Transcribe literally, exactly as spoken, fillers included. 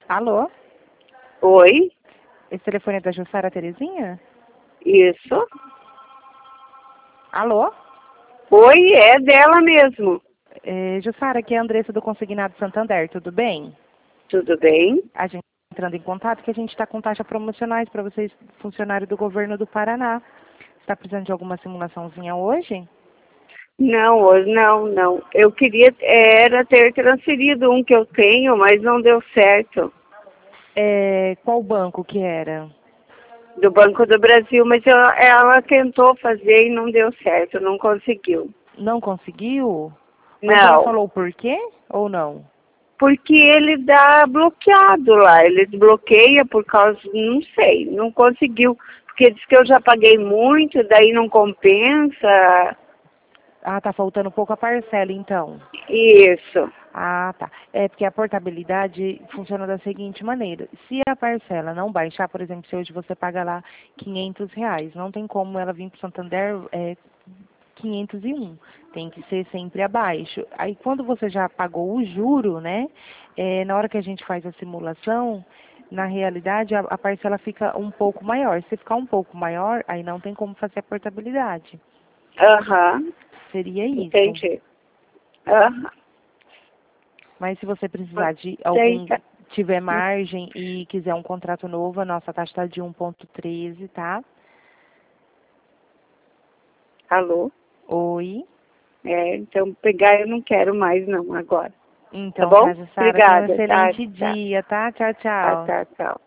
Alô? Oi, Esse telefone é da Jussara Terezinha? isso. Alô? Oi, é dela mesmo. É, Jussara, aqui é a Andressa do Consignado Santander, tudo bem? Tudo bem? A gente está entrando em contato que a gente está com taxas promocionais para vocês, funcionário do governo do Paraná. Você está precisando de alguma simulaçãozinha hoje? Não, hoje não, não. Eu queria era ter transferido um que eu tenho, mas não deu certo. É, qual banco que era? Do Banco do Brasil, mas eu- ela tentou fazer e não deu certo, não conseguiu. Não conseguiu? Mas ela Não, falou por quê ou não? porque ele dá bloqueado lá, ele desbloqueia por causa, não sei, não conseguiu. Porque diz que eu já paguei muito, daí não compensa. Ah, tá faltando pouco a parcela, então. Isso. Ah, tá. É porque a portabilidade funciona da seguinte maneira. Se a parcela não baixar, por exemplo, se hoje você paga lá quinhentos reais, não tem como ela vir para o Santander é, quinhentos e um. Tem que ser sempre abaixo. Aí quando você já pagou o juro, né? É, na hora que a gente faz a simulação, na realidade a, a parcela fica um pouco maior. Se ficar um pouco maior, aí não tem como fazer a portabilidade. Aham, Seria isso. entendi. Aham. Mas se você precisar de algum, Aceita. tiver margem e quiser um contrato novo, a nossa taxa está de um ponto treze, tá? Alô? Oi. É, então pegar eu não quero mais não agora. Tá Então, bom? tá, Jussara, tenha um Obrigada, tá? excelente Tá, dia, tá? Tchau, tá, tchau. tá, tchau.